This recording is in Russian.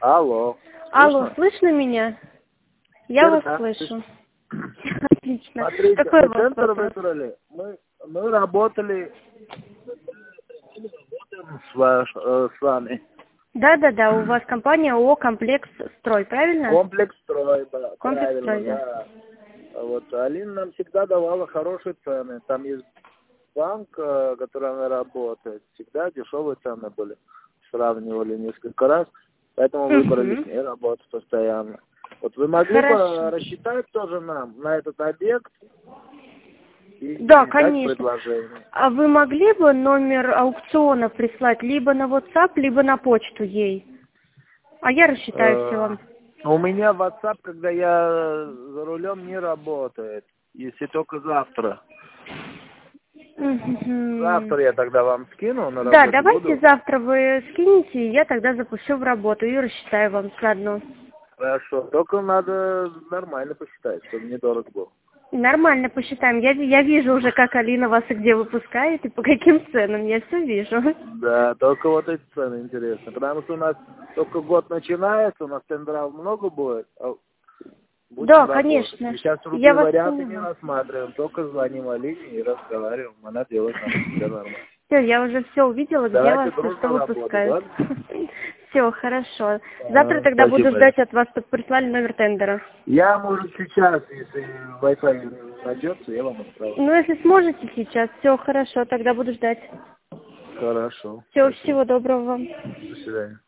Алло. Алло, слышно меня? Я вас Да, слышу. Отлично. Смотрите, Какой мы у вас центр вопрос? выбрали. Мы работали с вами. Да, у вас компания ООО «Комплекс Строй», правильно? Комплекс строй, да, Комплекс правильно, Строй, да. да. Вот Алина нам всегда давала хорошие цены. Там есть банк, который она работает. Всегда дешевые цены были. Сравнивали несколько раз. Поэтому выбрали с ней работу постоянно. Вот вы могли бы Хорошо. рассчитать тоже нам на этот объект и Да, дать конечно. предложение? А вы могли бы номер аукциона прислать либо на WhatsApp, либо на почту ей? А я рассчитаю все вам. У меня WhatsApp, когда я за рулем, не работает. Если только завтра. Завтра я тогда вам скину, на Да, работе давайте буду. завтра вы скинете, и я тогда запущу в работу и рассчитаю вам заодно. Хорошо. Только надо нормально посчитать, чтобы недорого было. Нормально посчитаем. Я вижу уже, как Алина вас и где выпускает, и по каким ценам. Я все вижу. Да, только вот эти цены интересны. Потому что у нас только год начинается, у нас тендеров много будет. Будем Да, работать. конечно. И сейчас Я другие вас варианты не поняла. рассматриваем, только звоним Алине и разговариваем. Она делает нам все нормально. Все, я уже все увидела, где Давайте вас и что дружно работать, выпускают. ладно? Все, хорошо. Завтра тогда буду Спасибо. ждать от вас, чтобы прислали номер тендера. Я, может, сейчас, если Wi-Fi найдется, я вам отправлю. Ну, если сможете сейчас, все хорошо, тогда буду ждать. Хорошо. Все, Спасибо. всего доброго вам. До свидания.